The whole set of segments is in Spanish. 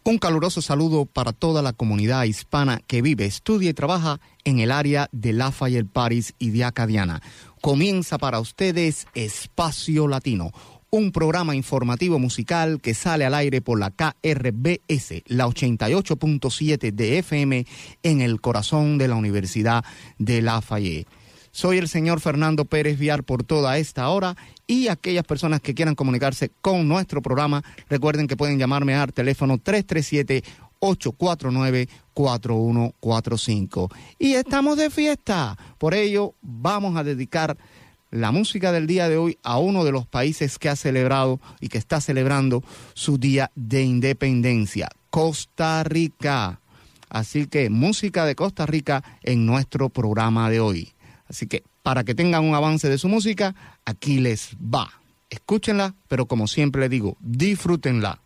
Un caluroso saludo para toda la comunidad hispana que vive, estudia y trabaja en el área de Lafayette, París y de Acadiana. Comienza para ustedes Espacio Latino, un programa informativo musical que sale al aire por la KRBS, la 88.7 de FM, en el corazón de la Universidad de Lafayette. Soy el señor Fernando Pérez Viar por toda esta hora, y aquellas personas que quieran comunicarse con nuestro programa, recuerden que pueden llamarme al teléfono 337-849-4145. Y estamos de fiesta, por ello vamos a dedicar la música del día de hoy a uno de los países que ha celebrado y que está celebrando su día de independencia, Costa Rica. Así que música de Costa Rica en nuestro programa de hoy. Así que para que tengan un avance de su música, aquí les va. Escúchenla, pero como siempre les digo, disfrútenla.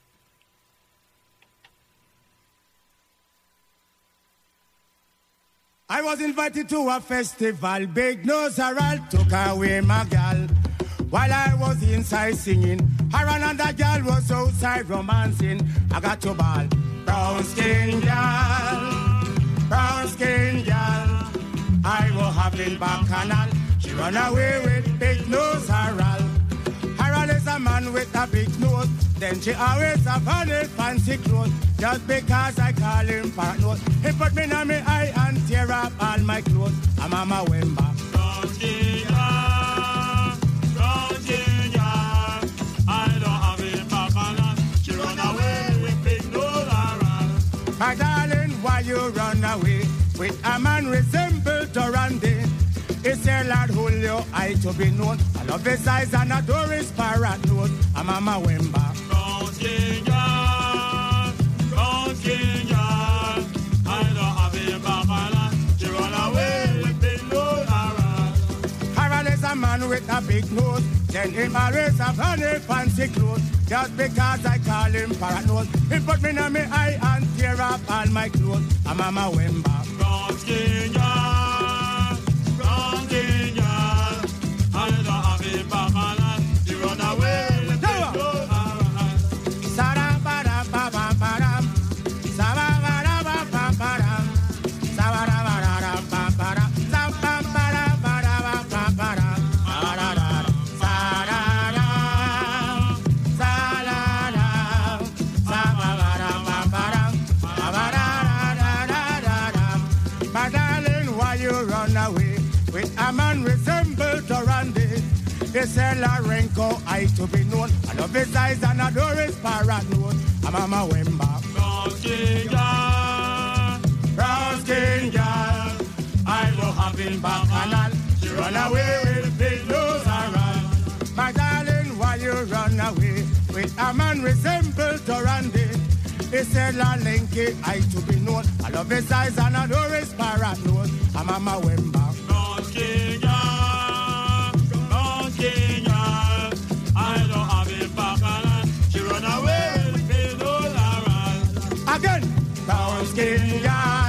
I was invited to a festival, Big Nose Herald took away my gal. While I was inside singing, her another gal was outside romancing. I got to ball, brown skin gal, brown skin gal. I was having bacchanal. She run away with Big Nose Herald. Herald is a man with a big nose. Then she always have on a fancy clothes. Just because I call him Parrot Nose. He put me on my eye and tear up all my clothes. I'm a Mama Wemba. I don't have a bacchanal. She run away with Big Nose Herald. My darling, why you run away with a man resembled to Randy? It's a lad Julio, I to be known. I love his eyes and adore his Parrot Nose. I'm Mama Wemba. Brown skin girl, I don't have a bacchanal. She run away with Big Nose Herald. Herald is a man with a big nose. Then him always have on a fancy clothes. Just because I call him Parrot Nose. He put me on my eye and tear up all my clothes. I'm Mama Wemba. Brown skin girl, I don't have a bacchanal. She run away with Big Nose Herald. Sa-da-ba-da-ba-ba-ba-dam, sa-ba-ba-da-ba-ba-ba-dam, sa-ba-da-ba-da-ba-ba-dam, sa-ba-ba-da-ba-da-ba-ba-dam, sa-da-da-dam, sa-da-da-dam, sa-ba-ba-da-ba-ba-dam, sa-ba-da-da-da-da-dam. My darling, why you run away with a man resembled to Randy? It's a Larenko, I to be known. I love his eyes and adore his Parrot Nose. I'm Mama Wemba. Brown skin girl, I will have in bacchanal. She run away with Big Nose Herald. My darling, why you run away with a man resembled to Randy? It's a Larenko, I to be known. I love his eyes and adore his Parrot Nose. I'm Mama Wemba. Brown skin girl, I don't have a bacchanal. She run away with Big Nose Herald. Again, brown skin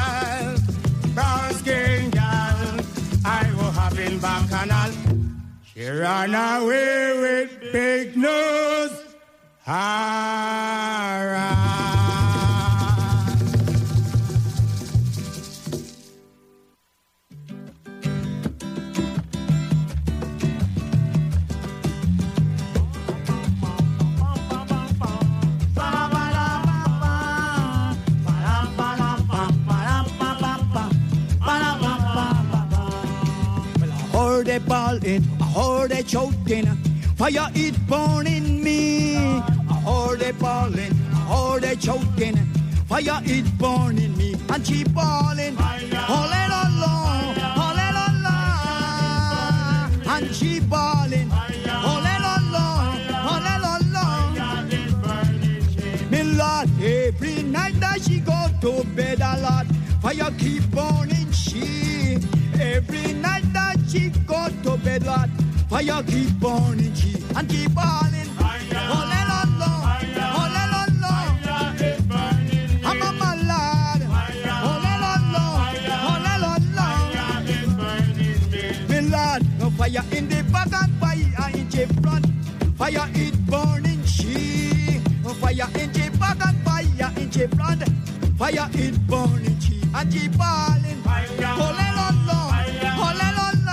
girl, I will have a bacchanal. She run away with Big Nose Herald. They ballin', I heard they choking, fire it burning me. I heard they ballin', I heard they choking, fire it burning me. And she ballin', all along, and she ballin', all along. Me Lord, every night that she go to bed a lot, fire keep burning she. Every night that she go to bed, Lord, fire keep burning she and keep burning. All along, I'm a my lad. All along, me Lord, no fire in the back and fire in the front. Fire it burning she, fire in the back and fire in the she flood. Fire it burning she and she balling. Ole lo lo, ole lo lo,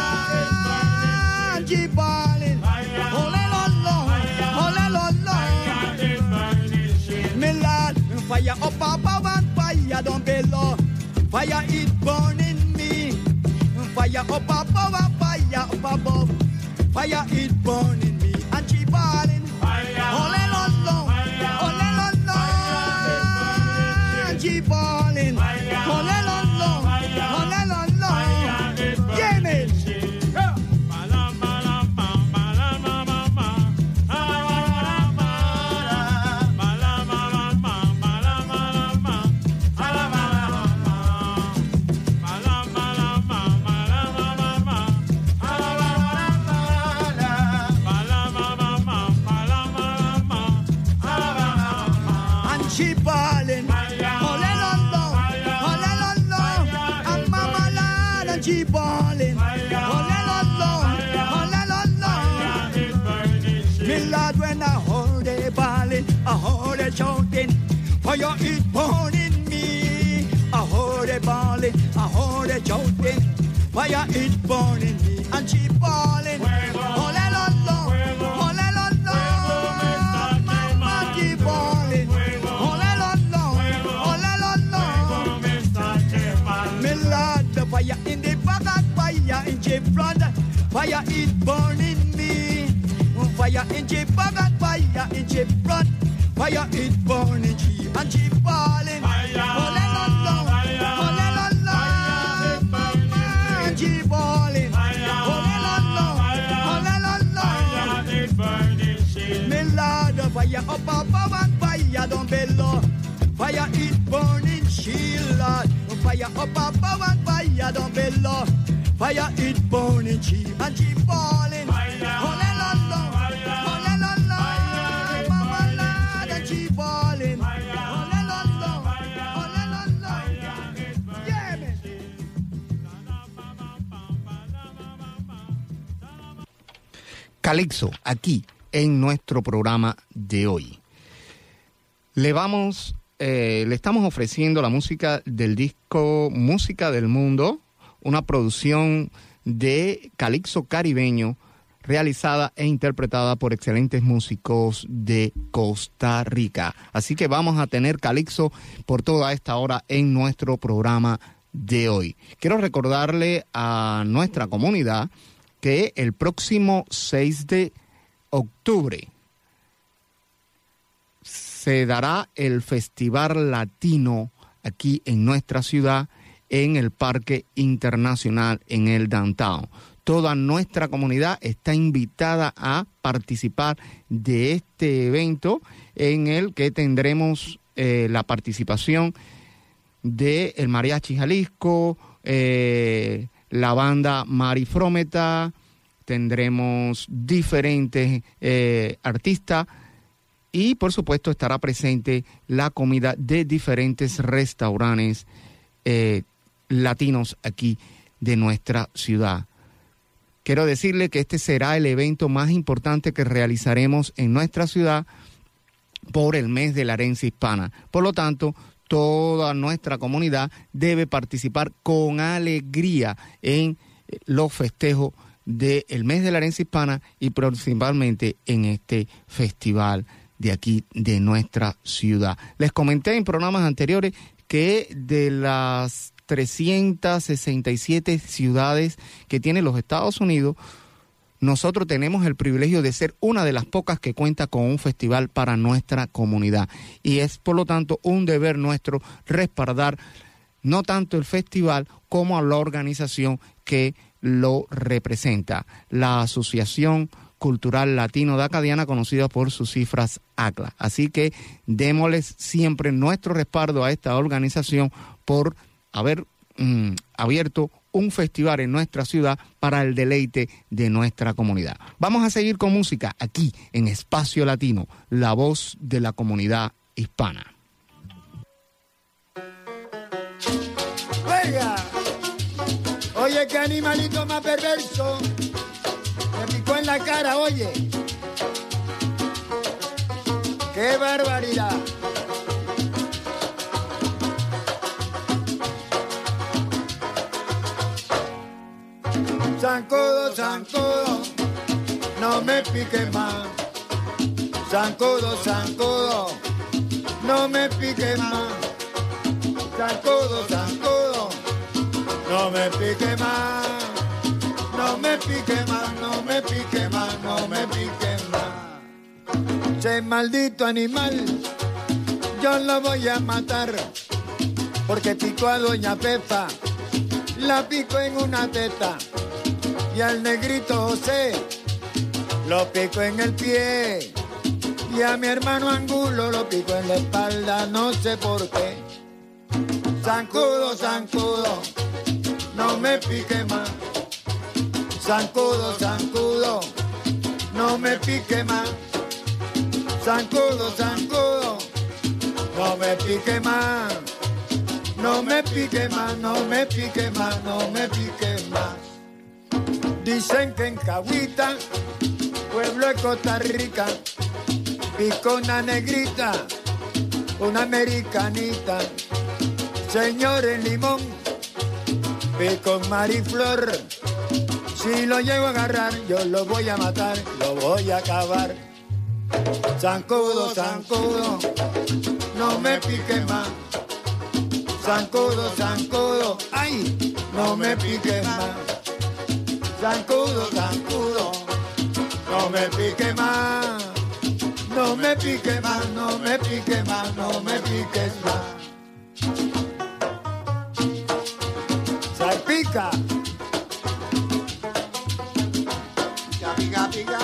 and she balling. Ole lo lo, ole lo lo. Me lad, fire up above and fire down below. Fire it burning me. Fire up above and fire up above. Fire it burning me and she balling. Ole lo lo, ole lo lo, and she balling. Ole lo lo, ole lo lo. Yeah, man. She ballin', ole lo lo, ole lo lo, and mama lad and she ballin', ole lo lo, ole lo lo. Me lad when I hold it ballin', I hold it shouting, fire it burning me. I hold it ballin', I hold it shouting, fire it burning me, and she ballin', ole lo lo, ole lo lo, mama she ballin'. Fire in the back and fire in the front. Fire is burning me. Fire in the back and fire in the front. Fire is burning she and she falling. Ole lo lo, ole lo lo, and she falling. Ole lo lo, ole lo lo. Me lord, fire up above and fire down below. Fire is burning she, Lord. Fire up above and fire down below. Fire is burning she and she falling. Ole lo lo, ole lo lo, mama lad and she falling. Ole lo lo, ole lo lo. Yeah, man. Calixo, aquí en nuestro programa de hoy. Le estamos ofreciendo la música del disco Música del Mundo, una producción de calixo caribeño realizada e interpretada por excelentes músicos de Costa Rica. Así que vamos a tener calixo por toda esta hora en nuestro programa de hoy. Quiero recordarle a nuestra comunidad que el próximo 6 de octubre se dará el Festival Latino aquí en nuestra ciudad, en el Parque Internacional, en el Downtown. Toda nuestra comunidad está invitada a participar de este evento, en el que tendremos la participación de el Mariachi Jalisco, la banda Marifrometa, tendremos diferentes artistas y por supuesto estará presente la comida de diferentes restaurantes latinos aquí de nuestra ciudad. Quiero decirle que este será el evento más importante que realizaremos en nuestra ciudad por el mes de la herencia hispana. Por lo tanto, toda nuestra comunidad debe participar con alegría en los festejos del mes de la herencia hispana y principalmente en este festival de aquí de nuestra ciudad. Les comenté en programas anteriores que de las 367 ciudades que tienen los Estados Unidos, nosotros tenemos el privilegio de ser una de las pocas que cuenta con un festival para nuestra comunidad. Y es, por lo tanto, un deber nuestro respaldar no tanto el festival como a la organización que lo representa, la Asociación Cultural Latino de Acadiana, conocida por sus cifras ACLA. Así que démosles siempre nuestro respaldo a esta organización por haber abierto un festival en nuestra ciudad para el deleite de nuestra comunidad. Vamos a seguir con música aquí en Espacio Latino, la voz de la comunidad hispana. Oiga, oye, qué animalito más perverso, me picó en la cara, oye, qué barbaridad. zancudo, zancudo, no me pique más. Zancudo, zancudo, no me pique más. Zancudo, zancudo, no me pique más. No me pique más, no me pique más, no me pique más. Ese maldito animal, yo lo voy a matar, porque picó a doña Pepa, la picó en una teta, y al negrito José lo picó en el pie, y a mi hermano Angulo lo picó en la espalda, no sé por qué. Zancudo, zancudo, no me pique más. Zancudo, zancudo, no me pique más. Zancudo, zancudo, no me pique más. No me pique más, no me pique más, no me pique más. Dicen que en Cahuita, pueblo de Costa Rica, picó una negrita, una americanita. Señor en Limón, picó Mariflor. Si lo llego a agarrar, yo lo voy a matar, lo voy a acabar. Zancudo, zancudo, no me pique más. Zancudo, zancudo, ay, no me pique más. Zancudo, zancudo, no me pique más. No me pique más, no me pique más, no me piques más. Salpica. Pica, pica.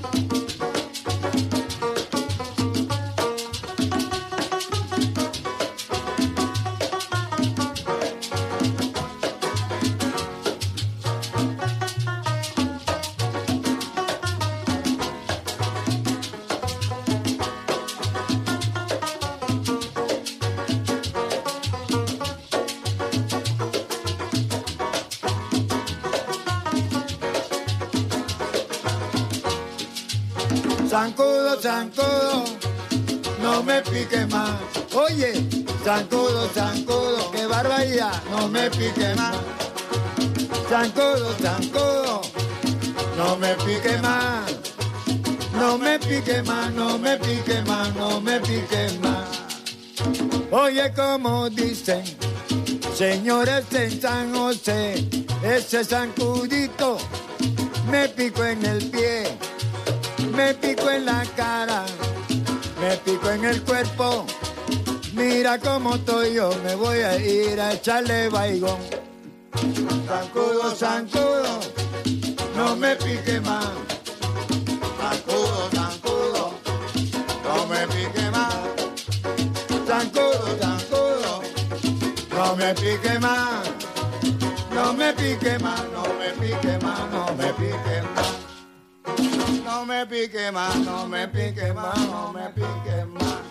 Zancudo, zancudo, no me pique más. Oye, zancudo, zancudo, qué barbaridad, no me pique más. Zancudo, zancudo, no me pique más. No me pique más, no me pique más, no me pique más. Oye, como dicen, señores en San José, ese zancudito me picó en el pie. Me pico en la cara, me pico en el cuerpo. Mira cómo estoy yo, me voy a ir a echarle baigón. Zancudo, zancudo, no me pique más. Zancudo, zancudo, no me pique más. Zancudo, zancudo, no me pique más. No me pique más, no me pique más, no me pique más. No me pique más, no me pique más, no me pique más.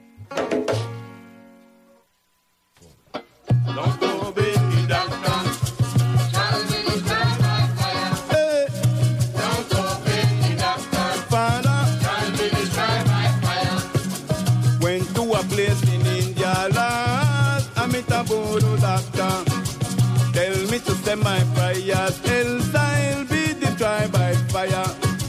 Don't go baby doctor, shall we destroy by fire? Hey. Don't go baby doctor, Father, shall we destroy by fire? went to a place in India last, I met a voodoo doctor. Tell me to send my prayers, else I'll be destroyed by fire.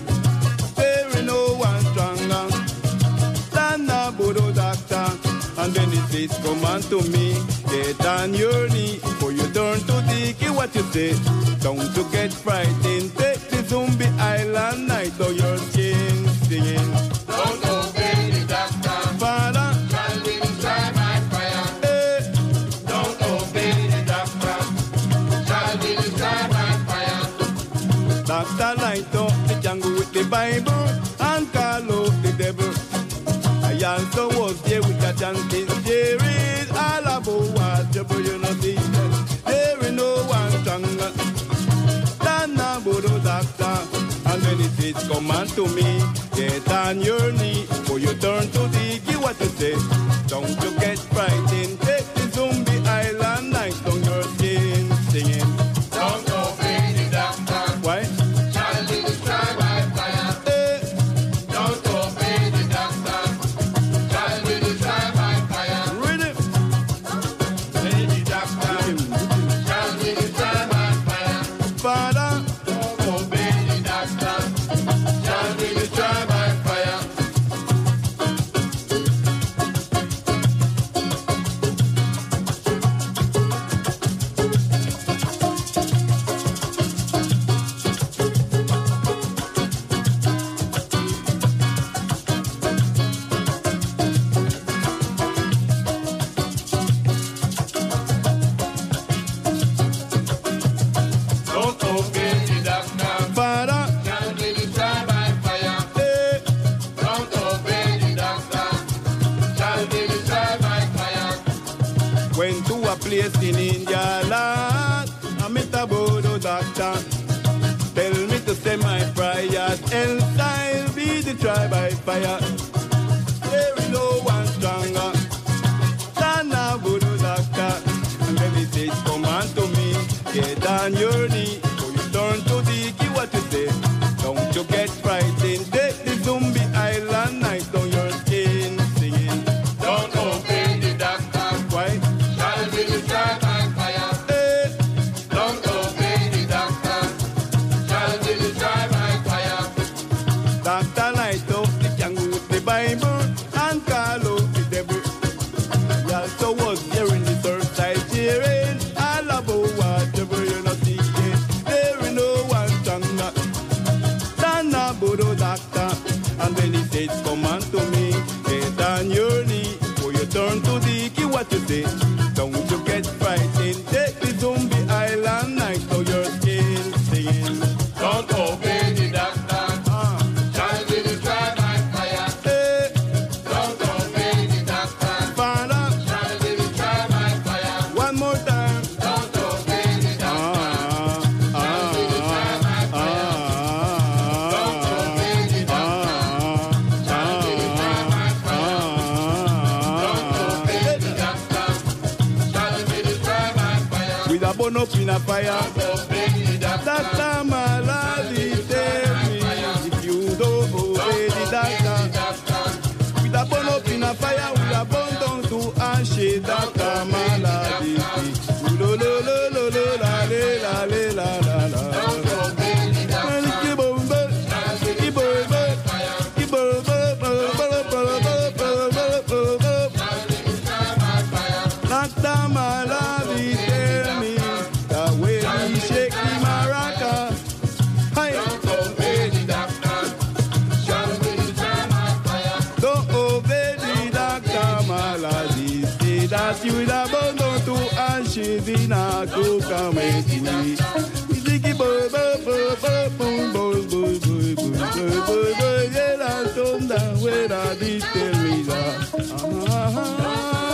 And then it says, come unto me, get on your knee. For you turn to Dickie, what you say? Don't you get frightened, take the zombie island night or your skin singing. Don't obey the doctor, Father, shall we destroy by fire? hey, Don't obey the doctor, shall we destroy by fire? Doctor light up the jungle with the Bible and call out the devil. I also was there with the chanting. There is all about what you know see. There is no one stronger than a voodoo doctor. And when it says come unto me, get on your knee. For you turn to the give what you say. Don't you get frightened. Take the zombie island night on your skin singing. Don't obey the doctor, Why? shall we destroy by fire? Hey, Don't obey the doctor, shall we destroy by fire? ready? Obey the doctor, shall we destroy by fire? Father, place in India land. I'm a Bodo doctor. Tell me to say my prayers, else I'll be the trial by fire. There is no one stronger than a Bodo doctor. And when he says, come on to me, get on your knee. So you turn to the key, what you say? Don't you get frightened? Take the zombie island night on your skin, singing. Don't obey the doctor. Why? Shall be the trial by fire. Hey. Don't obey the doctor. Shall be the trial by fire. Doctor light up the candle with the Bible and call out the devil. He also was hearing the third side cheering all about whatever you're not seeking. There is no one stronger than a Bodo doctor. And when he says, come on to me, get on your knee. Before you turn to the key, what you say? Don't you get frightened? Take the zombie island night so your skin singing. Don't obey the doctor. Shall be the trial by fire. Hey, Don't obey the doctor. Father, Shall be the trial by fire. one more time. Don't obey the doctor. Shall be the trial by fire. Don't obey the doctor. Shall be the trial by fire. Don't obey the doctor. Shall be the trial by fire. With a bone up in a fire. Obey the doctor. Doctor Malady, tell me if you don't obey the doctor. With a bone up in a fire, with a bone down to ashes. Doctor Malady, lo lo lo lo lo la le la le la la la. Doctor Malady, tell me the way he shake the maraca. Hey. Don't obey the doctor. Shall be the trial by fire. Don't obey the doctor Malady. Say that you will abandon to ashes in a coca meti. Ziggy boy boy boy boy boy boy boy boy boy boy boy. Yeah, that's on the way that he tell me that.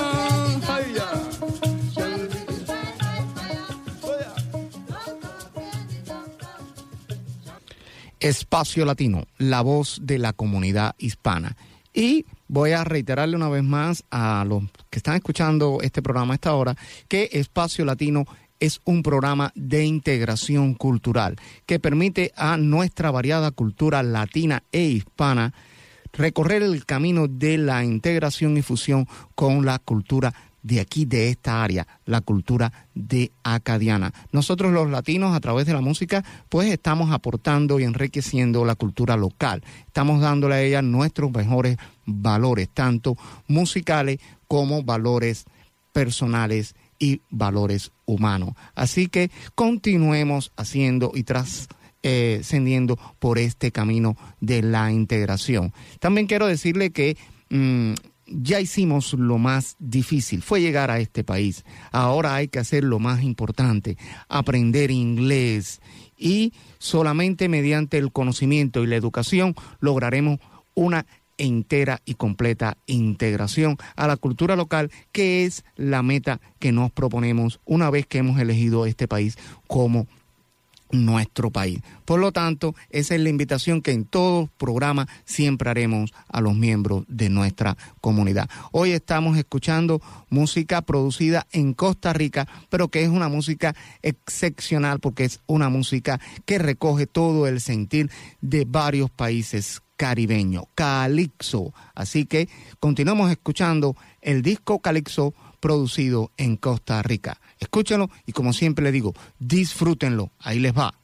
Espacio Latino, la voz de la comunidad hispana. Y voy a reiterarle una vez más a los que están escuchando este programa a esta hora que Espacio Latino es un programa de integración cultural que permite a nuestra variada cultura latina e hispana recorrer el camino de la integración y fusión con la cultura de aquí, de esta área, la cultura de Acadiana. Nosotros los latinos, a través de la música, pues estamos aportando y enriqueciendo la cultura local. Estamos dándole a ella nuestros mejores valores, tanto musicales como valores personales y valores humanos. Así que continuemos haciendo y trascendiendo por este camino de la integración. También quiero decirle que ya hicimos lo más difícil, fue llegar a este país. Ahora hay que hacer lo más importante, aprender inglés. Y solamente mediante el conocimiento y la educación lograremos una entera y completa integración a la cultura local, que es la meta que nos proponemos una vez que hemos elegido este país como nuestro país. Por lo tanto, esa es la invitación que en todo programa siempre haremos a los miembros de nuestra comunidad. Hoy estamos escuchando música producida en Costa Rica, pero que es una música excepcional porque es una música que recoge todo el sentir de varios países caribeños, Calipso. Así que continuamos escuchando el disco Calipso producido en Costa Rica. Escúchenlo y, como siempre le digo, disfrútenlo. Ahí les va.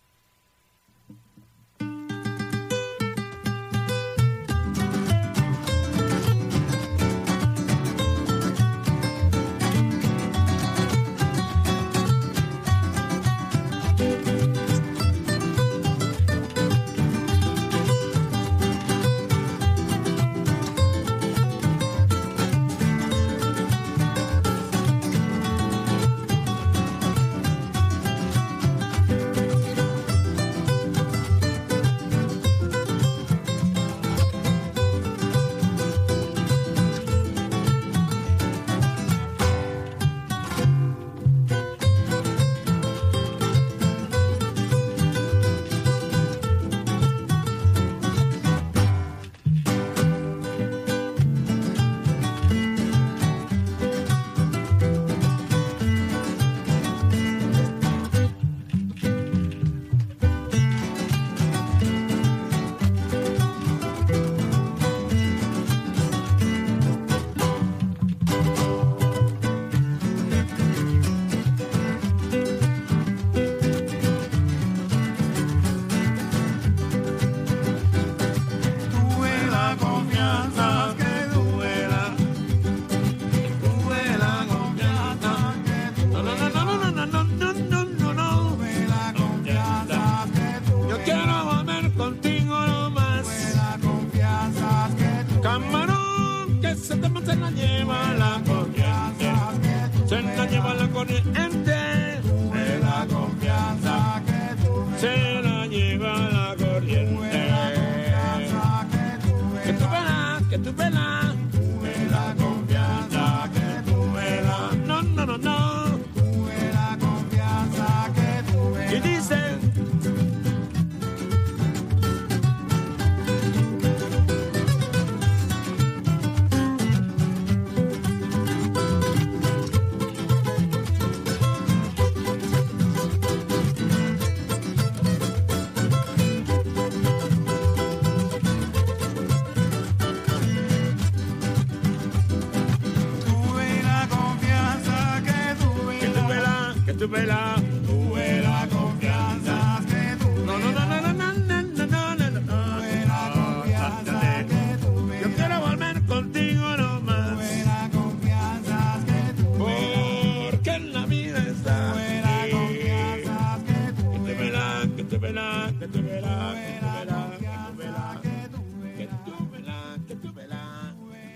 tu vela. Tuve la confianza que tuve. No, no, no, no, no, no, no, no, no, no, no. Tuve la confianza que tuve. Yo quiero volver contigo nomás. Tuve la confianza que tuve. Porque en la vida está. Tuve la confianza que tuve. Que te verá, que te verá, que te verá, Tuve la confianza que tuve. que tú verás, que tú verás.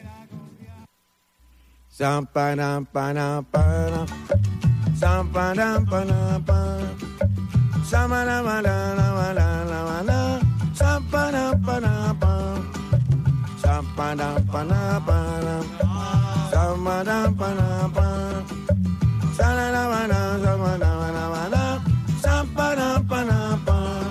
Sampadam padam padam, sampadam padam padam, samadam padam padam, sampadam padam padam, sampadam padam padam, samadam padam padam, samadam padam, sampadam padam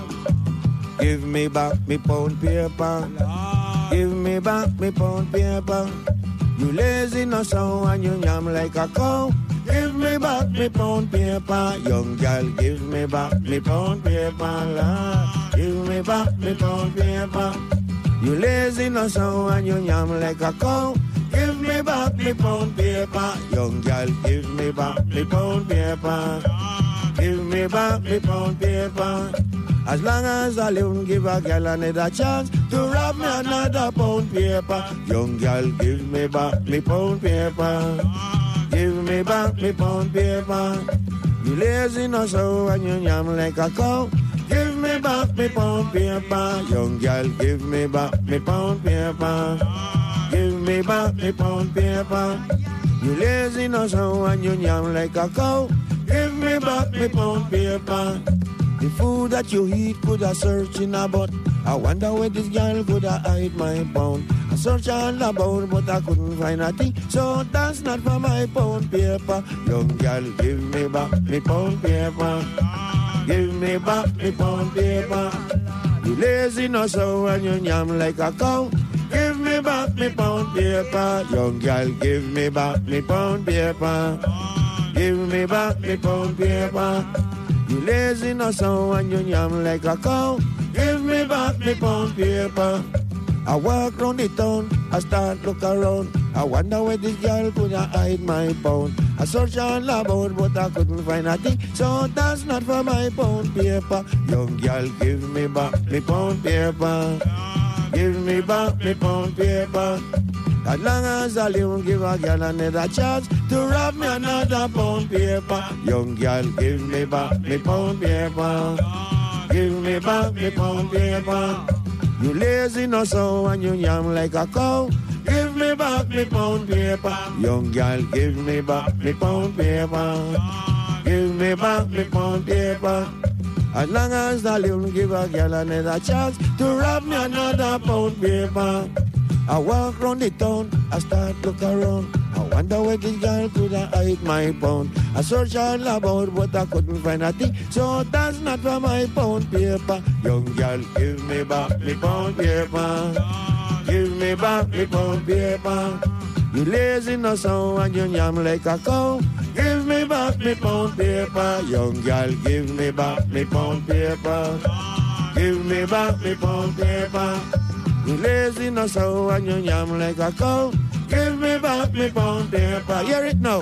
padam. Give me back me pound paper, give me back me pound paper. You lazy no so and you yam like a cow. Give me back me pound paper, young girl. Give me back me pound paper, Lord. Give me back me pound paper. You lazy no so and you yam like a cow. Give me back me pound paper, young girl. Give me back me pound paper. Give me back me pound paper. As long as I live, give a girl another chance to rob me another pound paper. Young girl, give me back me pound paper. Give me back me pound paper. You lazy no so and you yam like a cow. Give me back me pound paper. Young girl, give me back me pound paper. Give me back me pound paper. You lazy no so and you yam like a cow. Give me back me pound paper. The food that you eat could I search in a butt. I wonder where this girl could I hide my pound. I search all about but I couldn't find a thing. So that's not for my pound paper. Young girl, give me back me pound paper. Give me back me pound paper. You lazy no so and you yam like a cow. Give me back me pound paper. Young girl, give me back me pound paper. Give me back me pound paper. You lazy no so and you yam like a cow. Give me back me pound paper. I walk round the town, I start look around. I wonder where this girl could I hide my pound. I search all about but I couldn't find a thing. So that's not for my pound paper. Young girl, give me back me pound paper. Give me back me pound paper. As long as I live, give a girl another chance to rob me another pound paper. Young girl, give me back me pound paper. Give me back me pound paper. You lazy no so and you yam like a cow. Give me back me pound paper. Young girl, give me back me pound paper. Give me back me pound paper. As long as I live, give a girl another chance to rob me another pound paper. I walk round the town, I start look around. I wonder where this girl could I hide my pound. I search all about but I couldn't find a thing. So that's not for my pound paper. Young girl, give me back me pound paper. Give me back me pound paper. You lazy no so and you yam like a cow. Give me back me pound paper. Young girl, give me back me pound paper. Give me back me pound paper. You lazy no so and you yam like a cow. Give me back me pound paper. Hear it now.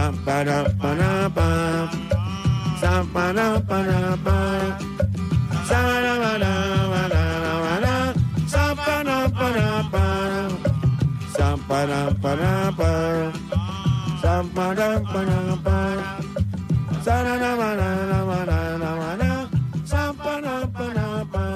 Sampa-da-pa-da-pa. Sampa-da-pa-da-pa. Sampa-da-pa-da-pa. Sampa-da-pa-da-pa. Sampa-da-pa-da-pa. Sampa-da-pa-da-pa. Sampa-da-pa-da-pa. Sampa-da-pa-da-pa.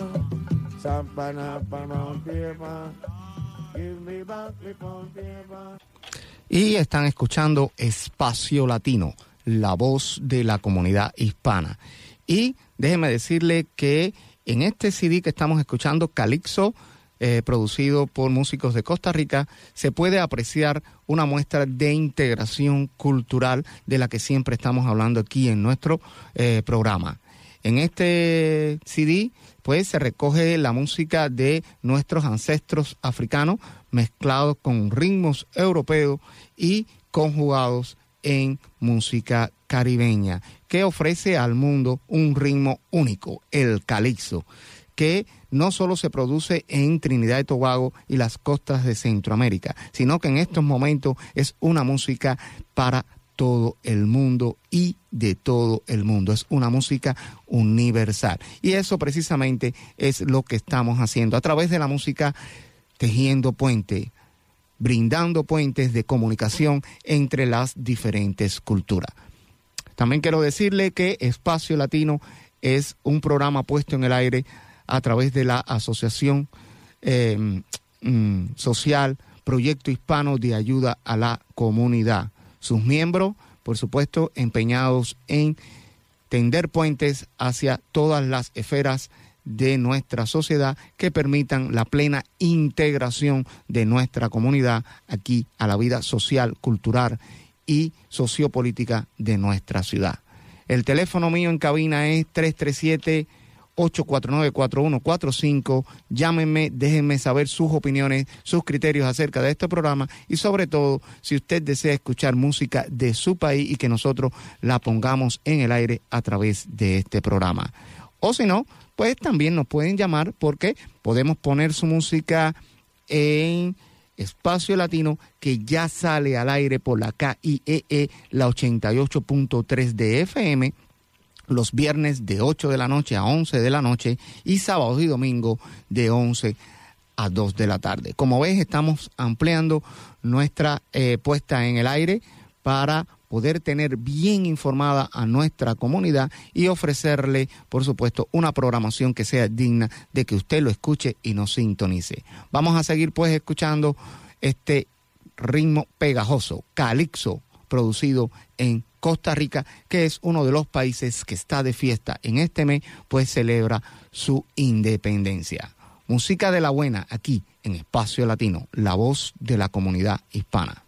Y están escuchando Espacio Latino, la voz de la comunidad hispana. Y déjeme decirle que en este CD que estamos escuchando, Calixo, producido por músicos de Costa Rica, se puede apreciar una muestra de integración cultural de la que siempre estamos hablando aquí en nuestro programa. En este CD, pues, se recoge la música de nuestros ancestros africanos mezclados con ritmos europeos y conjugados en música caribeña, que ofrece al mundo un ritmo único, el calixo, que no solo se produce en Trinidad y Tobago y las costas de Centroamérica, sino que en estos momentos es una música para todo el mundo y de todo el mundo. Es una música universal. Y eso precisamente es lo que estamos haciendo a través de la música, tejiendo puentes, brindando puentes de comunicación entre las diferentes culturas. También quiero decirle que Espacio Latino es un programa puesto en el aire a través de la Asociación Social Proyecto Hispano de Ayuda a la Comunidad. Sus miembros, por supuesto, empeñados en tender puentes hacia todas las esferas de nuestra sociedad que permitan la plena integración de nuestra comunidad aquí a la vida social, cultural y sociopolítica de nuestra ciudad. El teléfono mío en cabina es 337-849-4145. Llámenme, déjenme saber sus opiniones, sus criterios acerca de este programa y sobre todo si usted desea escuchar música de su país y que nosotros la pongamos en el aire a través de este programa. O si no, pues también nos pueden llamar porque podemos poner su música en Espacio Latino, que ya sale al aire por la KIEE, la 88.3 de FM, los viernes de 8 de la noche a 11 de la noche y sábados y domingos de 11 a 2 de la tarde. Como ves, estamos ampliando nuestra puesta en el aire para poder tener bien informada a nuestra comunidad y ofrecerle, por supuesto, una programación que sea digna de que usted lo escuche y nos sintonice. Vamos a seguir pues escuchando este ritmo pegajoso, calipso, producido en Costa Rica, que es uno de los países que está de fiesta en este mes, pues celebra su independencia. Música de la buena aquí en Espacio Latino, la voz de la comunidad hispana.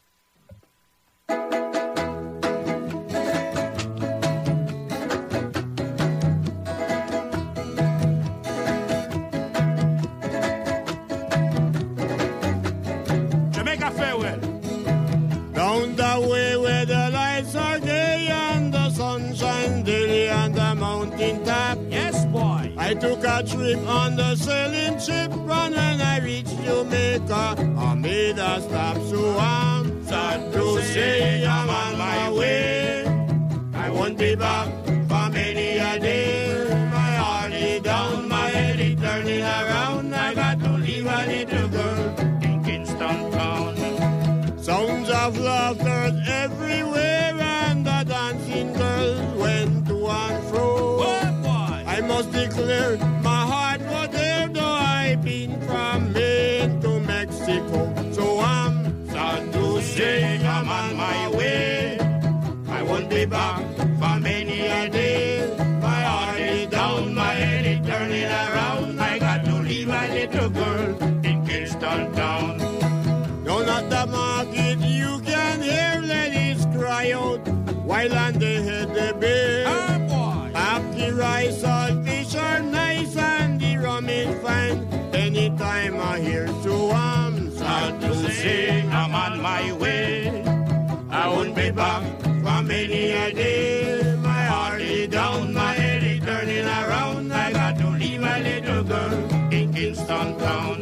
Down the way where the lights are gay and the sun shines daily on the mountain top. Yes, boy. I took a trip on the sailing ship, and when I reached Jamaica, I made a stop. So I'm sad to say I'm on my way. I won't be back for many a day. My heart is down, my head is turning around. I got to leave a little girl in Kingston town. Sounds of laughter everywhere and the dancing girls went to and fro. Oh, boy. I must declare my heart was there, though I've been from Maine to Mexico. So I'm sad to say I'm on my way. I won't be back for many a day. My heart is down, my head is turning around. I got to leave my little girl in Kingston town. Down at the market you can hear ladies cry out while on the head they bear. Oh, boy. Happy rice, all fish are nice and the rum is fine. Anytime I hear so I'm sad to say I'm on my way. I won't be back for many a day. My heart is down, my head is turning around. I got to leave my little girl in Kingston town.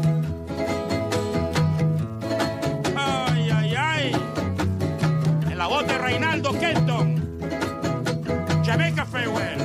La voz de Reinaldo Kelton, Jamaica Farewell.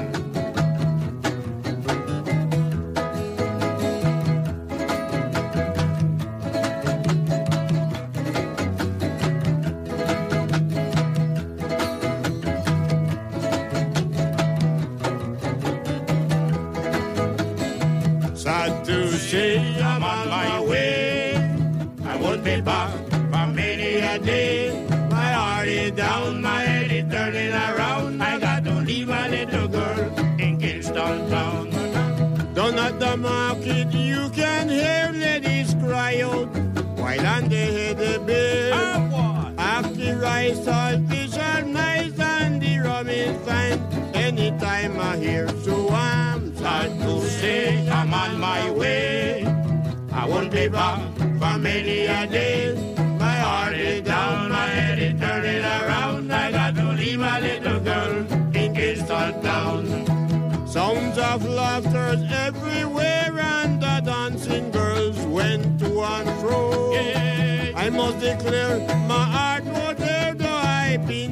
Sad to say I'm on my way. I won't be back for many a day. My heart is down, my head is turning around. I got to leave my little girl in Kingston town. Down at the market you can hear ladies cry out while on the head they bear. Oh, boy. After rice, all fish are nice and the rum is fine. Anytime I hear so I'm sad to say I'm on my way. I won't be back for many a day. My heart is down, my head is turning around. I got to leave my little girl in Kingston town. Sounds of laughter everywhere and the dancing girls went to and fro. Yeah. I must declare my heart was there, though I've been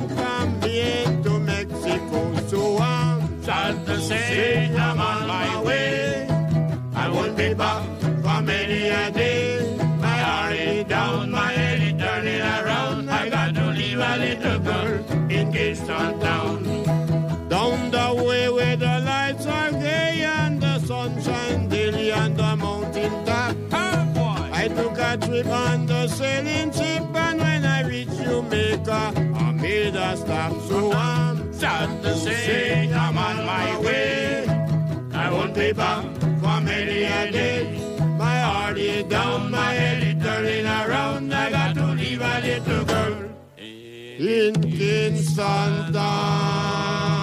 say I'm on my way. I won't be back for many a day. My heart is down, my head is turning around. I got to leave a little girl in Kingston town. Down the way where the lights are gay and the sunshine daily on the mountain top. Oh boy! I took a trip on the sailing ship, and when I reached Jamaica, I made a stop. So I'm sad to say I'm on my way. I won't be back for many a day. My heart is down, my head is turning around. I got to leave a little girl in Kingston town.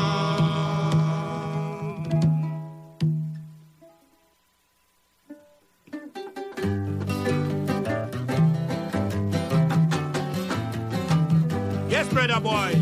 Yes, brother boys.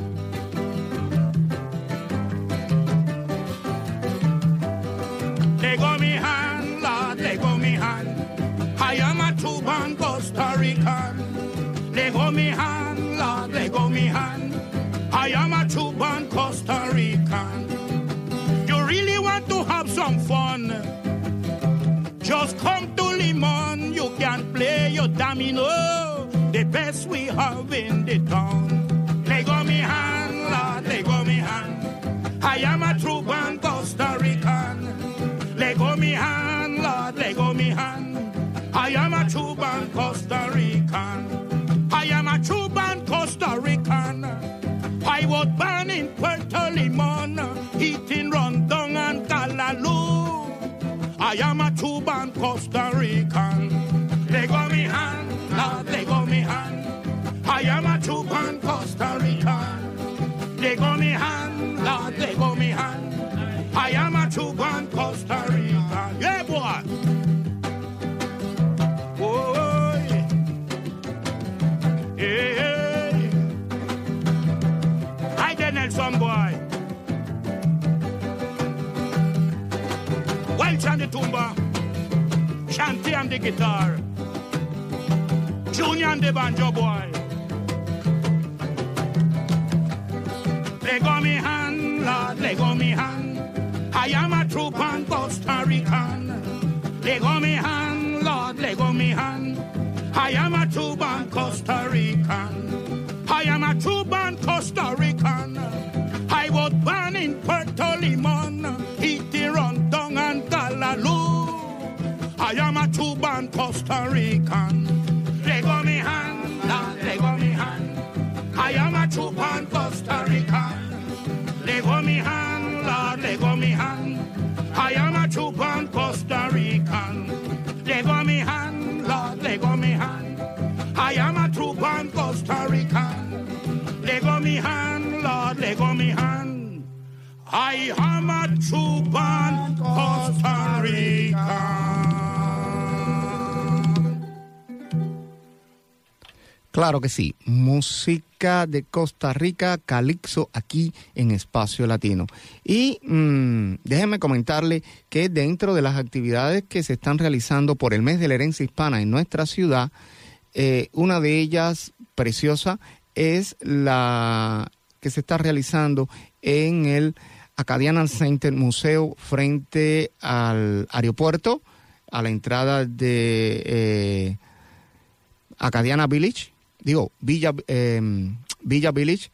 They go me hand, Lord, they go me hand. I am a true-born Costa Rican. They go me hand, Lord, they go me hand. I am a true-born Costa Rican. You really want to have some fun? Just come to Limon, you can play your domino. The best we have in the town. They go me hand, Lord, they go me hand. I am a true-born Costa Rican. They go me hand, Lord, they go me hand. I am a true-born Costa Rican. I am a true-born Costa Rican. I was born in Puerto Limon, eating rondon and callaloo. I am a true-born Costa Rican. They go me hand, Lord, they go me hand. I am a true-born Costa Rican. They go me hand, Lord, they go me hand. I am a true-born Costa Rican. Yeah, boy. Oh, yeah. I did Nelson, boy. Welch on the tumba, Shanty on the guitar, Junior on the banjo, boy. They go me hand, Lord, they go me hand. I am a true-born Costa Rican. They go me hand, Lord, they go me hand. I am a true-born Costa Rican. I am a true-born Costa Rican. I was born in Puerto Limon, eating rondon and callaloo. I am a true-born Costa Rican. They go me hand, Lord, they go me hand. I am a true-born Costa Rican. They go me hand, Lord, they go me hand. I am a true-born Costa Rican. They go me hand, Lord, they go me hand. I am a true-born Costa Rican. They go me hand, Lord, they go me hand. I am a true-born Costa Rican. Claro que sí, música de Costa Rica, calipso, aquí en Espacio Latino. Y déjenme comentarle que dentro de las actividades que se están realizando por el mes de la herencia hispana en nuestra ciudad, una de ellas preciosa es la que se está realizando en el Acadiana Center Museo frente al aeropuerto, a la entrada de Acadiana Village. Villa Village,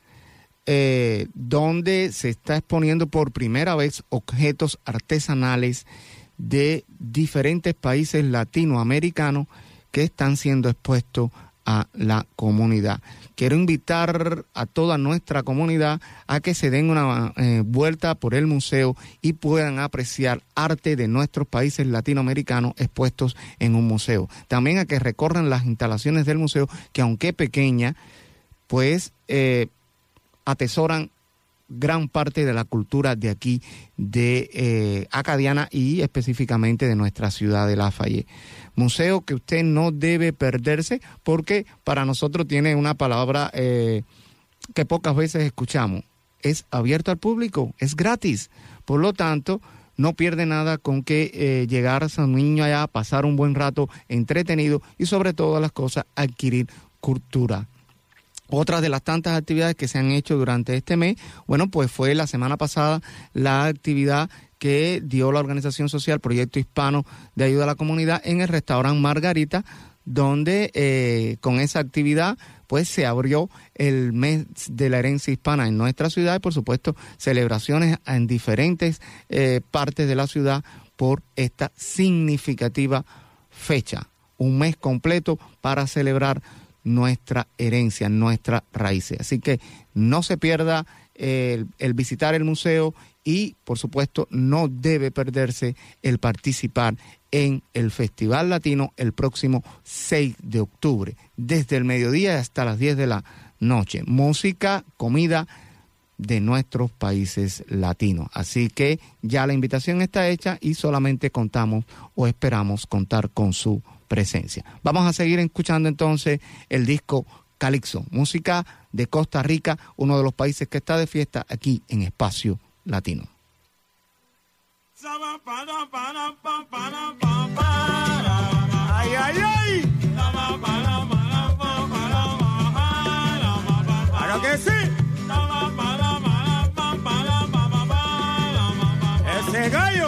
donde se está exponiendo por primera vez objetos artesanales de diferentes países latinoamericanos que están siendo expuestos a la comunidad. Quiero invitar a toda nuestra comunidad a que se den una vuelta por el museo y puedan apreciar arte de nuestros países latinoamericanos expuestos en un museo. También a que recorran las instalaciones del museo, que aunque pequeña, pues atesoran gran parte de la cultura de aquí, de Acadiana y específicamente de nuestra ciudad de Lafayette. Museo que usted no debe perderse porque para nosotros tiene una palabra que pocas veces escuchamos. Es abierto al público, es gratis. Por lo tanto, no pierde nada con que llegar a su niño allá, pasar un buen rato entretenido y sobre todas las cosas adquirir cultura. Otra de las tantas actividades que se han hecho durante este mes, bueno, pues fue la semana pasada la actividad que dio la organización social Proyecto Hispano de Ayuda a la Comunidad en el restaurante Margarita, donde con esa actividad pues se abrió el mes de la herencia hispana en nuestra ciudad y por supuesto celebraciones en diferentes partes de la ciudad por esta significativa fecha. Un mes completo para celebrar nuestra herencia, nuestras raíces. Así que no se pierda el visitar el museo y, por supuesto, no debe perderse el participar en el Festival Latino el próximo 6 de octubre, desde el mediodía hasta las 10 de la noche. Música, comida de nuestros países latinos. Así que ya la invitación está hecha y solamente contamos o esperamos contar con su presencia. Vamos a seguir escuchando entonces el disco Calixto, música de Costa Rica, uno de los países que está de fiesta aquí en Espacio Latino. Ay, ay, ay. Claro que sí. Ese gallo.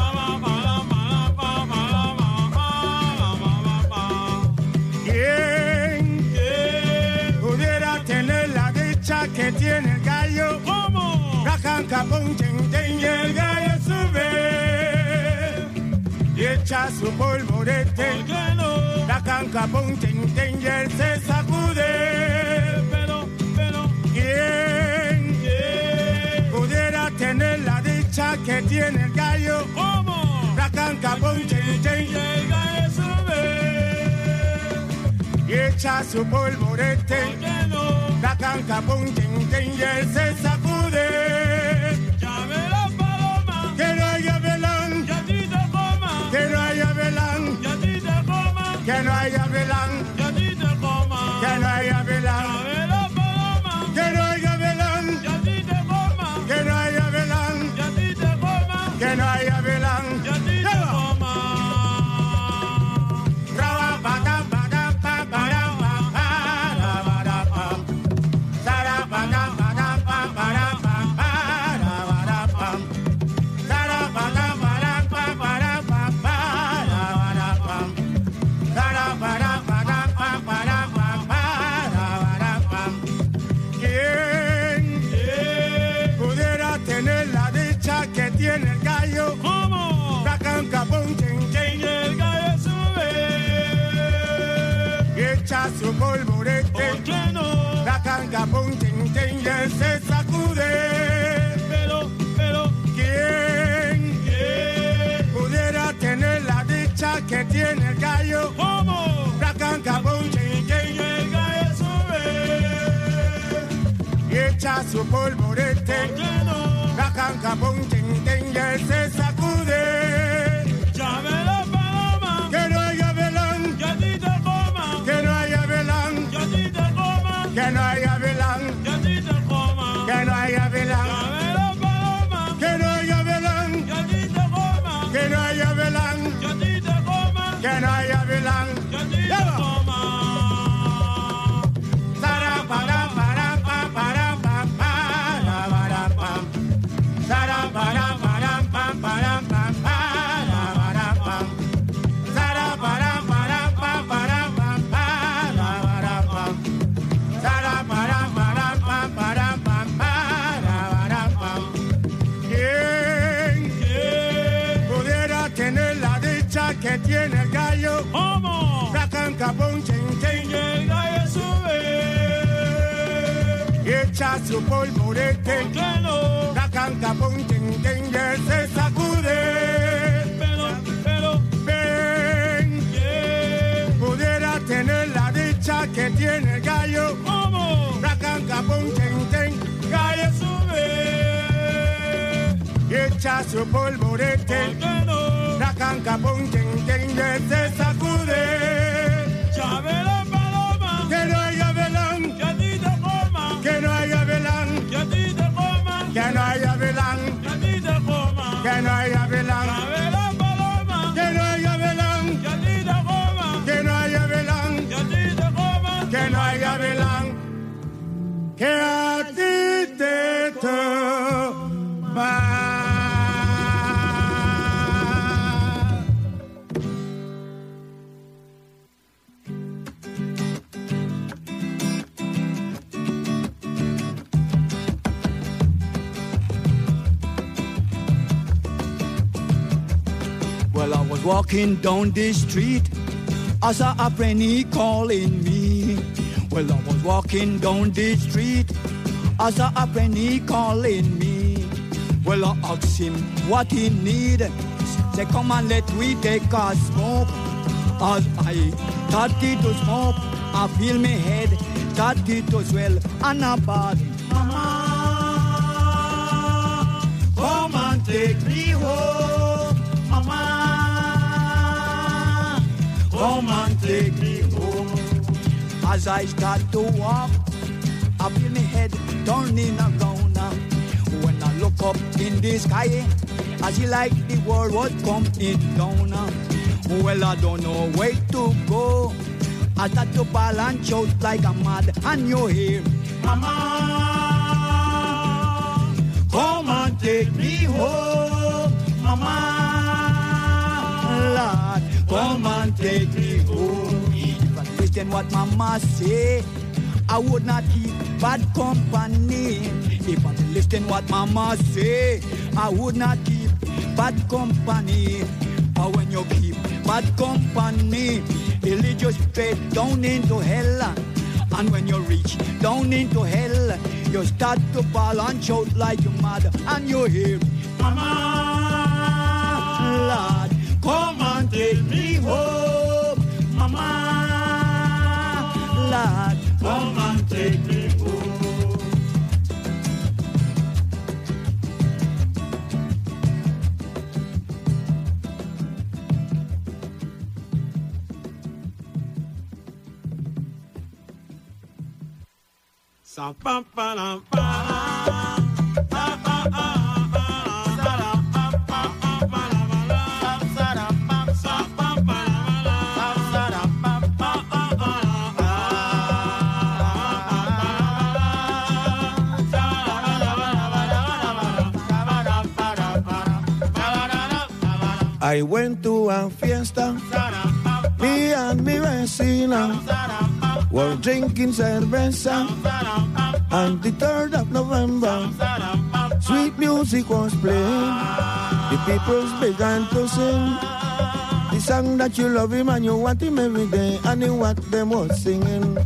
¿Quién pudiera tener la dicha que tiene el gallo? ¿Cómo? Rajanca, pum, chen, chen, y el gallo sube y echa su polvorete. ¿Por qué no? Rajanca, pum, chen, chen, y él se sacude. Pero, ¿quién pudiera tener la dicha que tiene el gallo? ¿Cómo? Rajanca, pum, chen, chen, y el gallo sube y echa su polvorete. ¿Por qué no? La canca, pum, tin, tin, y él se sacude. Llame la paloma, que no haya velán, que a ti te coma. Que no haya velán, que a ti te coma. Que no haya velán, que a ti te coma. Que no haya velán. Llame la paloma, que no haya velán, que a ti te coma. Que no haya velán, que a ti te coma. Que no haya velán, que a ti te coma. Raba, bata, bata, pa, para. Tiene el gallo, ¿cómo? La canca, pum, chen, chen, y el gallo sube y echa su polvorete. ¿Por qué no? La canca, pum, chen, chen, y él se sacude. Pero, ¿quién pudiera tener la dicha que tiene el gallo? ¿Cómo? La canca, pum, chen, chen, y el gallo sube y echa su polvorete. ¿Por qué no? La canca, pum, chen, chen, y él se sacude. Llame la paloma, que no haya velán, que a ti te coma. Que no haya velán, que a ti te coma. Que no haya velán, que a ti te coma. Que no haya velán. Llame la paloma, que no haya velán, que a ti te coma. Que no haya velán, que a ti te coma. Que no haya velán, que a ti te coma. Sara, para, para, pa, para, pa, para, para, pa. Sara, para, para, pa, para, pa, para, para, pa. Sara, para, para, pa, para, pa, para, para, pa. Sara, para, para, pa, para, pa, para, pa. ¿Quién pudiera tener la dicha que tiene el gallo? ¿Cómo? La canca, pum, chen, chen, y el gallo sube y echa su polvorete. ¿Por qué no? La canca, pum, chen, chen, y él se sacude. Pero, ¿quién pudiera tener la dicha que tiene el gallo? ¿Cómo? La canca, pum, chen, chen, gallo sube y echa su polvorete. ¿Por qué no? La canca, pum, chen, chen, y él se sacude. Llame la paloma, que no haya velán, que a ti te coma. Que no haya velán, que a ti te coma. Que no haya velán, que a ti te coma. Que no haya velán. Llame la paloma, que no haya velán, que a ti te coma. Que no haya velán, que a ti te coma. Que no haya velán. Well, I was walking down the street, I saw a penny calling me. Well, I was walking down the street, I saw a penny calling me. Well, I asked him what he need. Say, come and let we take a smoke. As I started to smoke, I feel my head started to swell and a bad. Mama, come and take me home. Mama, come and take me home. As I start to walk, I feel my head turning around. When I look up in the sky, I see like the world was coming down. Well, I don't know where to go. I start to ball and shout like a mad, and you hear, Mama, come and take me home. Mama, Lord, come and take me home. If I listen what Mama say, I would not keep bad company. If I listen what Mama say, I would not keep bad company. But when you keep bad company, it'll lead you straight down into hell. And when you reach down into hell, you start to bawl and shout like you're mad. And you hear, Mama, Lord, come and take me home. Mama, Lord, come and take me home. I went to a fiesta, me and mi vecina were drinking cerveza. On the 3rd of November, sweet music was playing. The people began to sing the song that you love him and you want him every day. And you what them was singing.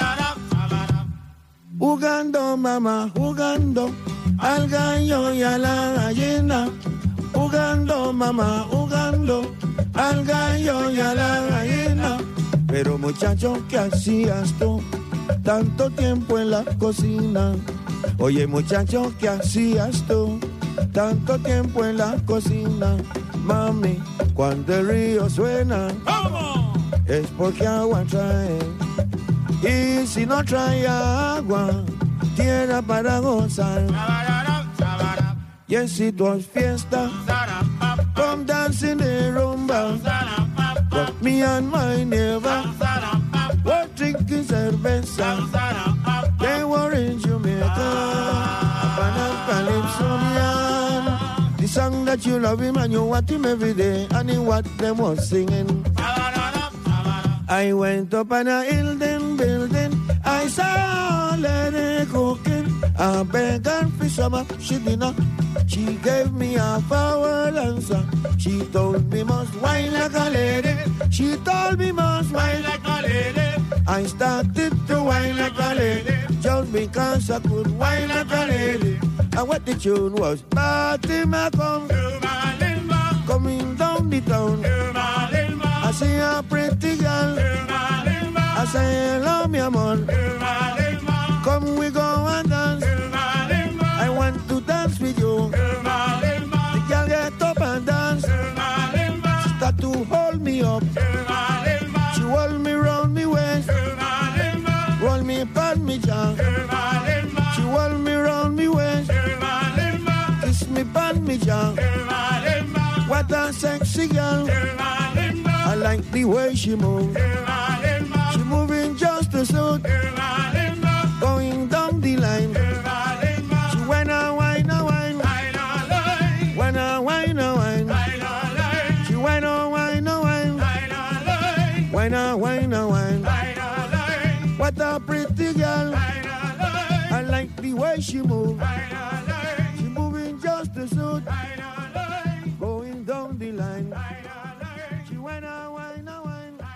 Jugando, mama, jugando, al gallo y a la gallina. Jugando, mamá, jugando, al gallo y a la gallina. Pero muchacho, ¿qué hacías tú? Tanto tiempo en la cocina. Oye, muchacho, ¿qué hacías tú? Tanto tiempo en la cocina. Mami, cuando el río suena, es porque agua trae. Y si no trae agua, tierra para gozar. Yes, it was fiesta. Come dancing the rumba. But me and my neighbor were drinking cerveza. They were in Jamaica. Calypsonian. The song that you love him and you want him every day. And in what them was singing. I went up on a Hilden building. I saw a lady cooking. I begged her for some, she did not. She gave me a foul answer. She told me must wine like a lady. She told me must wine like a lady. I started to wine like a lady, just because I could wine like a lady. And what the tune was, Party Macum, coming down the town. I see a pretty girl, I say hello mi amor. Come we go and dance, I want to dance with you. The girl get up and dance, she start to hold me up. She hold me round me waist, roll me upon me jaw. She hold me round me waist, kiss me upon me jaw. What a sexy girl, I like the way she moves. She moving just to suit, going down the line. just a pretty girl. I like the way she moves. She moving just to suit. Going down the line. She whina, whina, whina.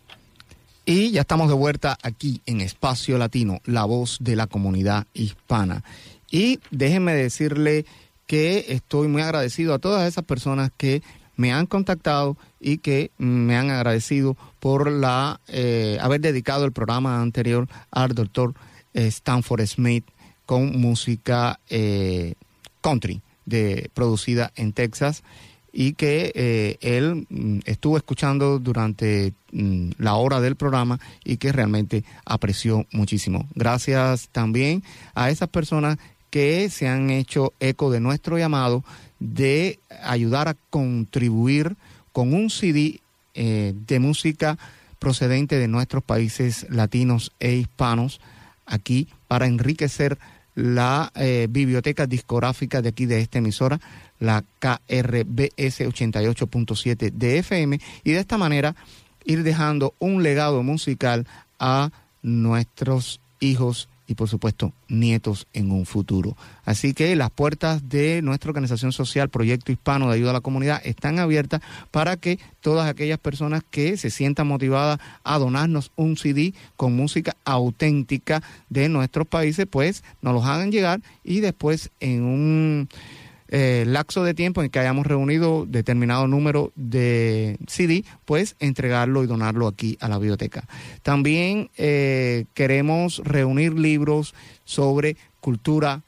Y ya estamos de vuelta aquí en Espacio Latino, la voz de la comunidad hispana. Y déjenme decirle que estoy muy agradecido a todas esas personas que me han contactado y que me han agradecido por haber dedicado el programa anterior al doctor Stanford Smith con música country producida en Texas, y que él estuvo escuchando durante la hora del programa y que realmente apreció muchísimo. Gracias también a esas personas que se han hecho eco de nuestro llamado de ayudar a contribuir con un CD de música procedente de nuestros países latinos e hispanos aquí para enriquecer la biblioteca discográfica de aquí de esta emisora, la KRBS 88.7 de FM, y de esta manera ir dejando un legado musical a nuestros hijos y por supuesto nietos en un futuro. Así que las puertas de nuestra organización social Proyecto Hispano de Ayuda a la Comunidad están abiertas para que todas aquellas personas que se sientan motivadas a donarnos un CD con música auténtica de nuestros países, pues nos los hagan llegar, y después en un lapso de tiempo en que hayamos reunido determinado número de CD, pues entregarlo y donarlo aquí a la biblioteca. También queremos reunir libros sobre cultura,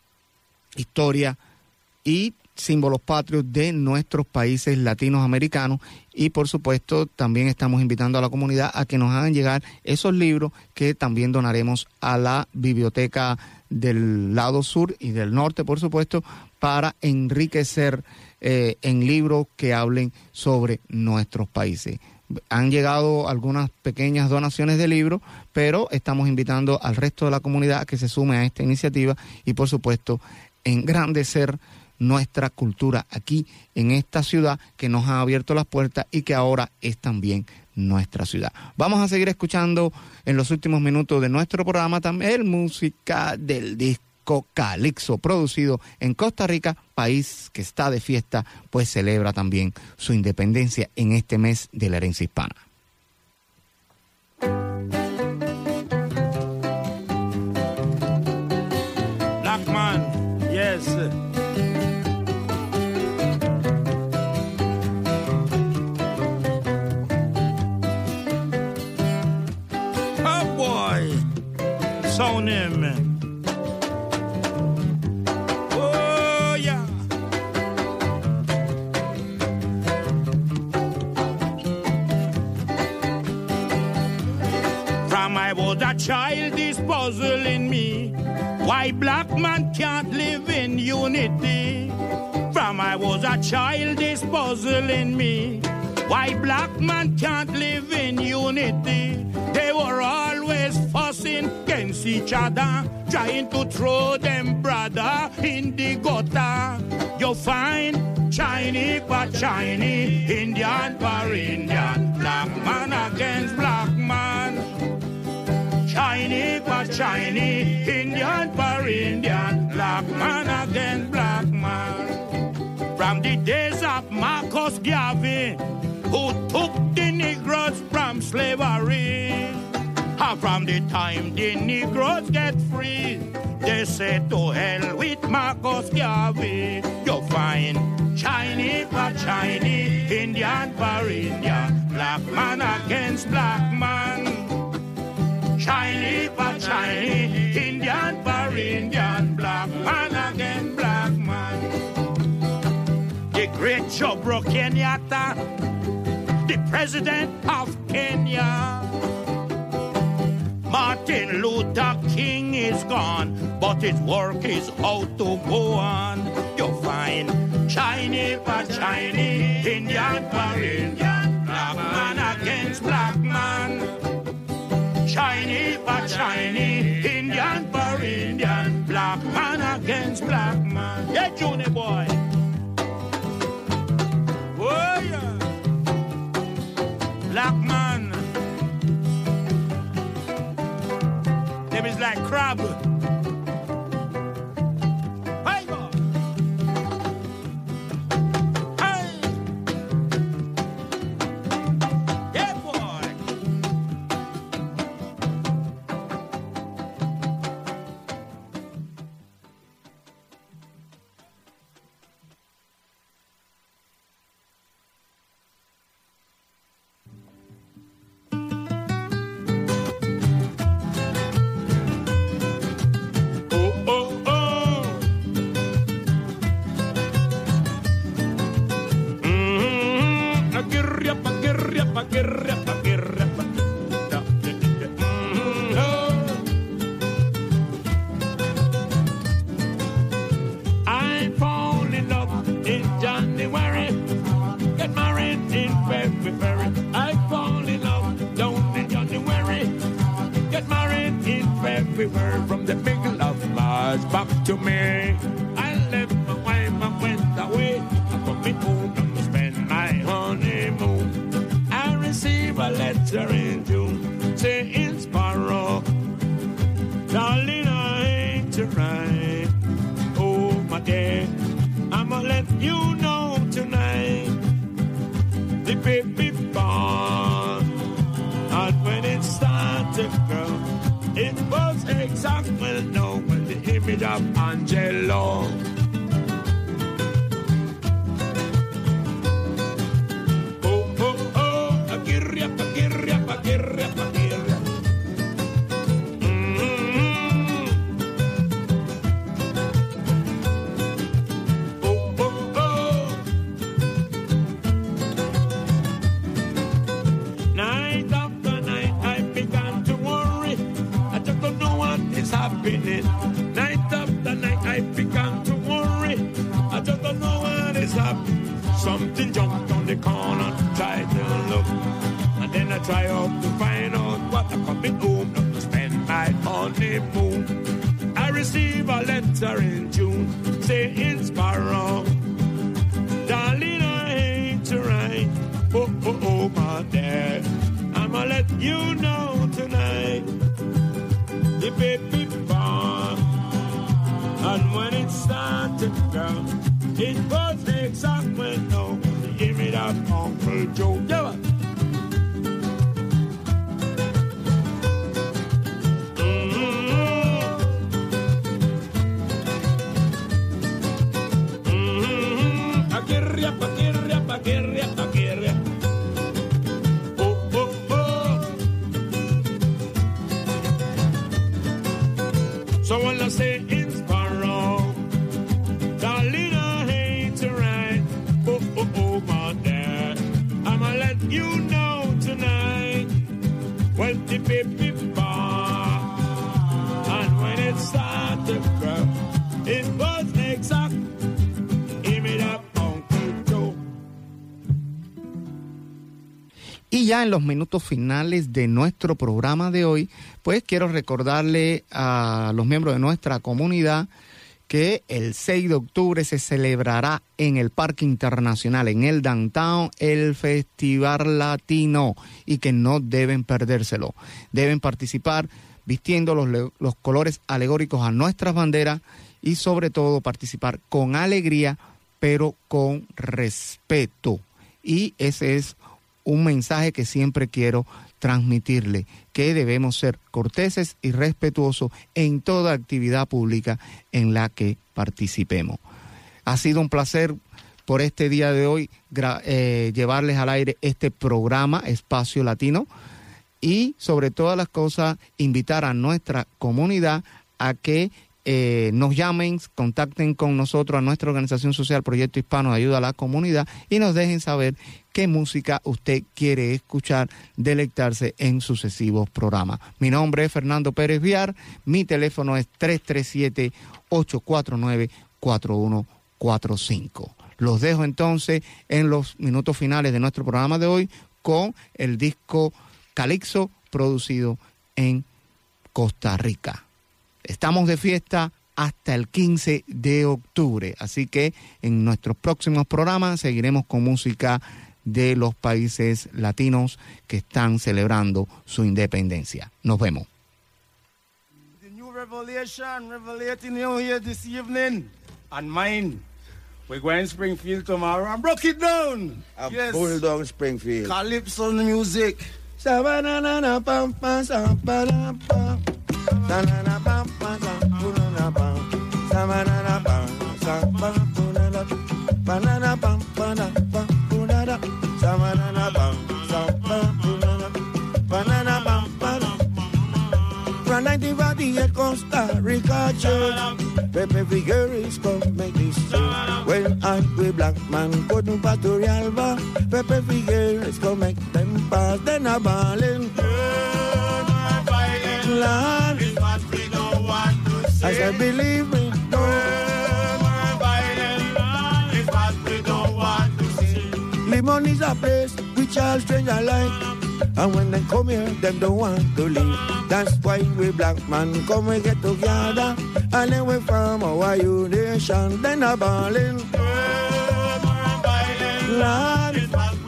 historia y símbolos patrios de nuestros países latinoamericanos, y por supuesto también estamos invitando a la comunidad a que nos hagan llegar esos libros que también donaremos a la biblioteca del lado sur y del norte, por supuesto, para enriquecer en libros que hablen sobre nuestros países. Han llegado algunas pequeñas donaciones de libros, pero estamos invitando al resto de la comunidad a que se sume a esta iniciativa y, por supuesto, engrandecer nuestra cultura aquí en esta ciudad que nos ha abierto las puertas y que ahora es también nuestra ciudad. Vamos a seguir escuchando en los últimos minutos de nuestro programa también música del disco Calixo, producido en Costa Rica, país que está de fiesta, pues celebra también su independencia en este mes de la herencia hispana. Black man, yes. Oh boy, sound him, man. Oh yeah. From I was a child, this puzzling me. Why black man can't live in unity? From I was a child, this puzzling me. Why black man can't live in unity? They were always fussing against each other, trying to throw them brother in the gutter. You find Chinese for Chinese, Indian for Indian, black man against black man. Chinese for Chinese, Indian for Indian, black man against black man. From the days of Marcus Garvey, who took the Negroes from slavery, and from the time the Negroes get free, they say to hell with Marcus Garvey. You find Chinese for Chinese, Indian for Indian, black man against black man. Chinese for Chinese, Indian for Indian, black man against black man. The great Jomo Kenyatta, the president of Kenya. Martin Luther King is gone, but his work is how to go on. You'll find Chinese for Chinese, Indian for Indian, black man against black man. Chinese for Chinese, Indian for Indian, black man against black man. Yeah, Junior boy. Oh yeah. Black man. was back to me. I left my wife and went away. I come me home to spend my honeymoon. I received a letter in June saying, Sparrow, darling, I hate to write. Oh, my dear, I'ma let you know tonight. The baby born, and when it started to grow, it was exactly no when the image of Angelo. Oh, oh, oh, Paquirria, Paquirria, Paquirria, Paquirria. Oh, oh, oh. Night after night I began to worry. I just don't know what is happening. Night after night I began to worry. I just don't know what is happening. Something jumped on the corner, tried to look, and then I try out to find out what I'm coming home to spend my honeymoon. I received a letter in June saying, Sparrow, darling, I hate to write. Oh, oh, oh, my dear, I'ma let you know tonight. The baby born, and when it started to grow, it was the exact window, the image of Uncle Joe. Yeah. Paquirria, Paquirria, Paquirria, Paquirria. Oh, oh, oh. So when I say in Sparrow, darling, I hate to write. Oh, oh, oh, my dear, I'ma let you know tonight. Well, the baby born, and when it started to grow, it was exact image of Uncle Joe. Y ya en los minutos finales de nuestro programa de hoy, pues quiero recordarle a los miembros de nuestra comunidad que el 6 de octubre se celebrará en el Parque Internacional, en el Downtown, el Festival Latino, y que no deben perdérselo. Deben participar vistiendo los colores alegóricos a nuestras banderas y sobre todo participar con alegría, pero con respeto. Y ese es un mensaje que siempre quiero transmitirle, que debemos ser corteses y respetuosos en toda actividad pública en la que participemos. Ha sido un placer por este día de hoy llevarles al aire este programa Espacio Latino y sobre todas las cosas invitar a nuestra comunidad a que nos llamen, contacten con nosotros a nuestra organización social Proyecto Hispano de Ayuda a la Comunidad y nos dejen saber qué música usted quiere escuchar, deleitarse en sucesivos programas. Mi nombre es Fernando Pérez Viar, mi teléfono es 337-849-4145. Los dejo entonces en los minutos finales de nuestro programa de hoy con el disco Calixo producido en Costa Rica. Estamos de fiesta hasta el 15 de octubre, así que en nuestros próximos programas seguiremos con música de los países latinos que están celebrando su independencia. Nos vemos. The new revelation, revelating you here this evening, and mine. We're going to Springfield tomorrow and broke it down. Yes. Pull down Springfield. Calypso music. From 1948 Costa Rica church, Pepe Figueres come make this church. When I we black man go to Patorialba, Pepe Figueres come make them pass. Then a ballin', land is what we don't want to see. I said believe me, no. Violence is what we don't want to see. Limon is a place which all stranger like. And when they come here, them don't want to leave. That's why we black man come we get together. And then we form our nation. Then a ballin'. Lord,